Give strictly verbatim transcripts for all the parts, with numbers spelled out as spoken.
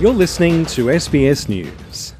You're listening to S B S News.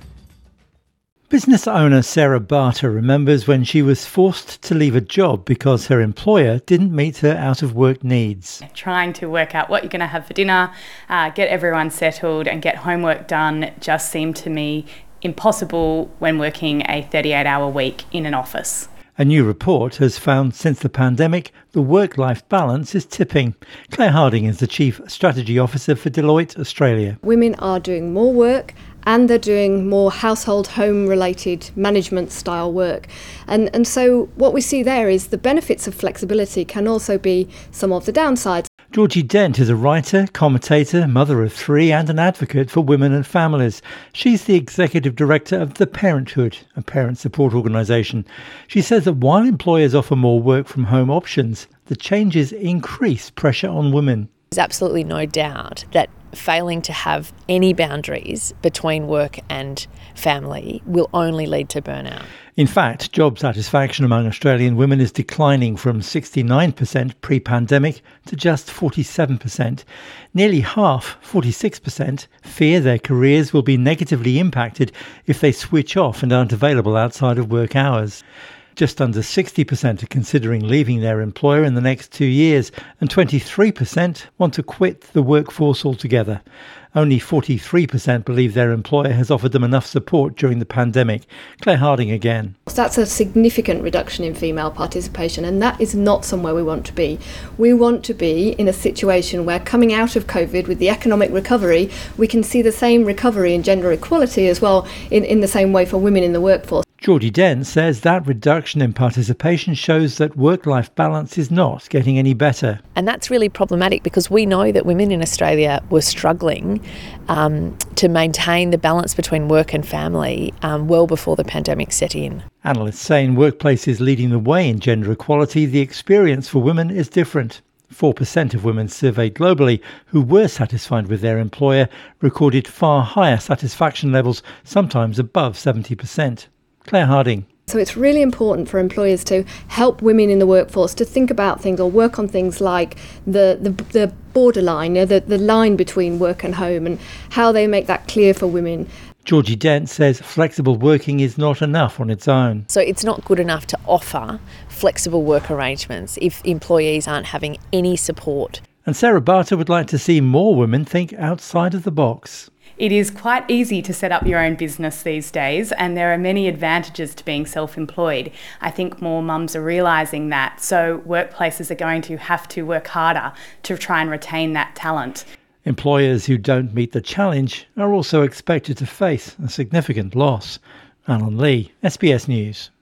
Business owner Sarah Barter remembers when she was forced to leave a job because her employer didn't meet her out-of-work needs. Trying to work out what you're going to have for dinner, uh, get everyone settled and get homework done just seemed to me impossible when working a thirty-eight hour week in an office. A new report has found since the pandemic, the work-life balance is tipping. Claire Harding is the Chief Strategy Officer for Deloitte Australia. Women are doing more work and they're doing more household home related management style work. And, and so what we see there is the benefits of flexibility can also be some of the downsides. Georgie Dent is a writer, commentator, mother of three and an advocate for women and families. She's the executive director of The Parenthood, a parent support organisation. She says that while employers offer more work from home options, the changes increase pressure on women. There's absolutely no doubt that failing to have any boundaries between work and family will only lead to burnout. In fact, job satisfaction among Australian women is declining from sixty-nine percent pre-pandemic to just forty-seven percent. Nearly half, forty-six percent, fear their careers will be negatively impacted if they switch off and aren't available outside of work hours. Just under sixty percent are considering leaving their employer in the next two years, and twenty-three percent want to quit the workforce altogether. Only forty-three percent believe their employer has offered them enough support during the pandemic. Claire Harding again. That's a significant reduction in female participation, and that is not somewhere we want to be. We want to be in a situation where, coming out of COVID with the economic recovery, we can see the same recovery in gender equality as well in, in the same way for women in the workforce. Georgie Dent says that reduction in participation shows that work-life balance is not getting any better. And that's really problematic because we know that women in Australia were struggling um, to maintain the balance between work and family um, well before the pandemic set in. Analysts say in workplaces leading the way in gender equality, the experience for women is different. four percent of women surveyed globally who were satisfied with their employer recorded far higher satisfaction levels, sometimes above seventy percent. Claire Harding. So it's really important for employers to help women in the workforce to think about things or work on things like the, the, the borderline, you know, the, the line between work and home, and how they make that clear for women. Georgie Dent says flexible working is not enough on its own. So it's not good enough to offer flexible work arrangements if employees aren't having any support. And Sarah Barter would like to see more women think outside of the box. It is quite easy to set up your own business these days, and there are many advantages to being self-employed. I think more mums are realising that, so workplaces are going to have to work harder to try and retain that talent. Employers who don't meet the challenge are also expected to face a significant loss. Alan Lee, S B S News.